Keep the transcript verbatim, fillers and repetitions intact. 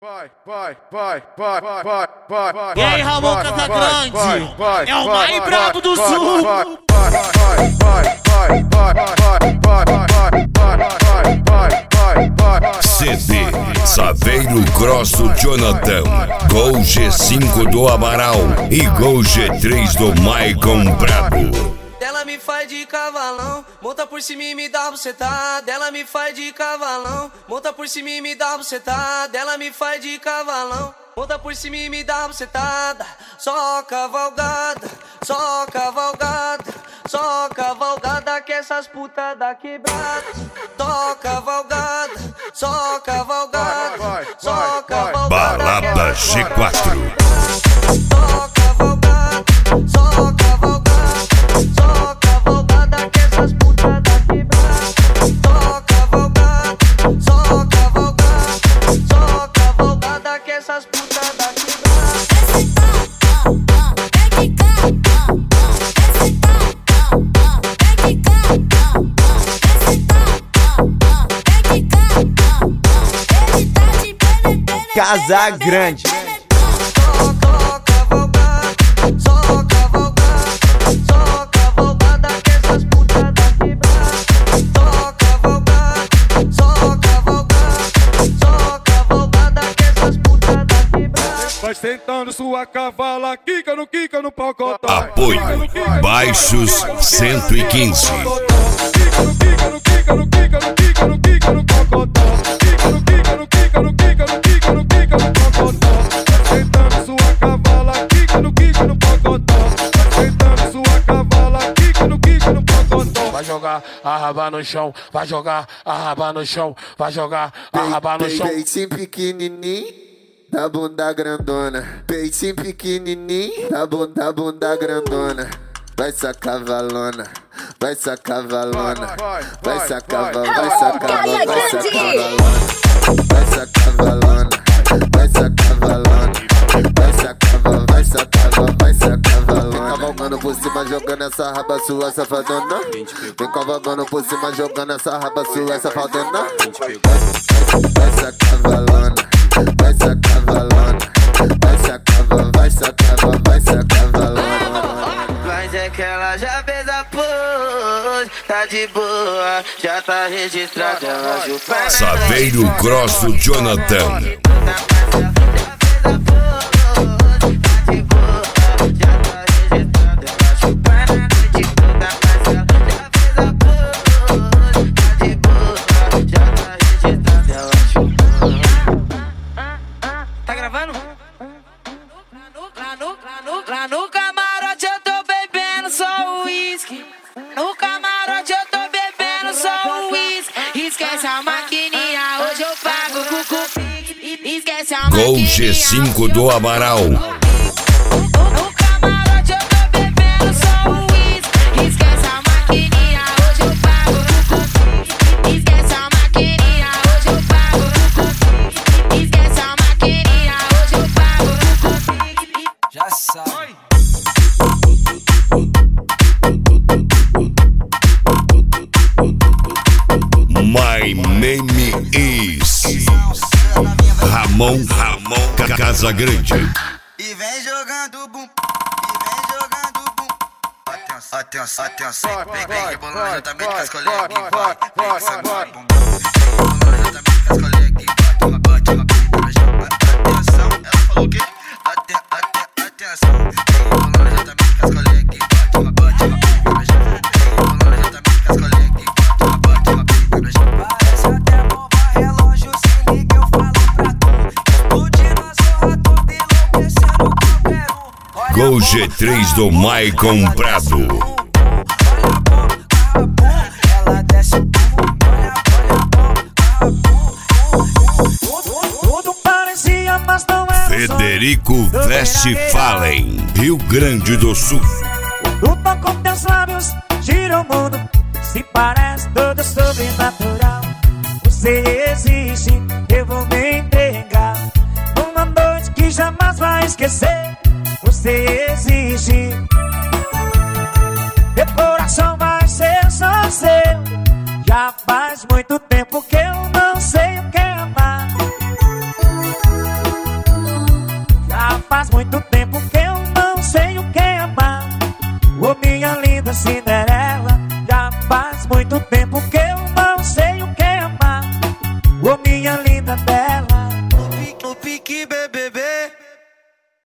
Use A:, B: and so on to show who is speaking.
A: Vai, vai, vai, vai, vai, vai, vai.
B: E aí, Ramon Casagrande? É o mais brabo do sul.
A: Vai, vai, vai, vai, vai, vai, vai, vai, vai, vai.
C: C D Saveiro Grosso Jonathan, Gol G cinco do Amaral e Gol G três do Maicon Brabo.
D: Ela me faz de cavalão, monta por cima e me dá bucetada. Ela me faz de cavalão, monta por cima e me dá bucetada. Ela me faz de cavalão, monta por cima e me dá bucetada. Só cavalgada, só cavalgada, só cavalgada que essas putas da quebrada. Só cavalgada, só cavalgada, só cavalgada.
C: Balada G quatro.
D: Só cavalgada, só cavalgada. Só cavalgada que essas putas da quebrada. Só cavalgada, só cavalgada, só cavalgada que essas putas da quebrada.
E: Casagrande.
A: Vai sentando sua cavala, quica no quica no pocotó.
C: Apoio Baixos cento e quinze.
A: Quica no quica no quica no quica no quica no quica no pocotó. Quica no quica no quica no quica no quica no quica no pocotó. Vai sentando sua cavala, quica no quica no pocotó. Vai sentando sua cavala, quica no quica no pocotó. Vai jogar a raba no chão, vai jogar a raba no chão, vai jogar a raba no chão.
F: Peitinho pequenininho da bunda grandona, peitinho pequenininho da bunda, bunda grandona. Vai sacar valona, vai sacar valona, vai sacar valona, vai sacar valona, vai sacar valona, vai sacar valona, vai sacar valona, vai sacar valona, vai sacar valona, vai sacar valona. Vem cavalgando por cima, jogando essa raba sua, safadona. Vem cavalgando por cima, jogando essa raba sua, safadona. Vai sacar valona, vai sacar valona, vai sacar valona, vai sacar valona, vai sacar valona.
D: Mas é que ela já fez a pose, tá de boa, já tá registrada, ela chupa.
C: Saveiro Grosso Jonathan.
D: Tá gravando? Lá no, lá no, lá no camarote eu tô bebendo só uísque. No camarote eu tô bebendo só uísque. Esquece a maquininha, hoje eu pago com o Pix. Esquece a maquininha.
C: Gol G cinco do Amaral.
D: No camarote eu tô bebendo só uísque. Esquece a maquininha, hoje eu pago com o Pix. Esquece a maquininha, hoje eu pago com o Pix. Esquece a maquininha, hoje eu pago com o Pix.
E: Já sabe.
C: My name is Ramon Ramon Casagrande.
G: E vem jogando bum, e vem jogando bum. Atenção, atenção, atenção. Vem, vem rebolando juntamente com as colegas e vai. Vem samando bumbum. Rebolando juntamente com as colegas e bate uma, bate uma, atenção, ela falou o quê? Aten, aten, atenção. Vem rebolando juntamente com as colegas e bate uma, bate uma, vem rebolando juntamente com as colegas e bate uma, bate uma, parece até bomba relógio, se liga eu falo pra tu. Explodindo a zorra toda, enlouquecendo qualquer um.
C: Gol G três do Maicon Brabo.
G: Ela desce o bumbum, olha, olha, bumbum.
E: Tudo parecia, mas não era.
C: Federico Westphalen, Rio Grande do Sul.
E: Tu tocou teus lábios, gira o mundo. Se parece tudo sobrenatural. Você existe, eu vou me entregar. Uma noite que jamais vai esquecer. Você existe, meu coração vai ser só seu. Já faz muito tempo que eu não sei o que é amar. Faz muito tempo que eu não sei o que é amar. Ô minha linda Cinderela,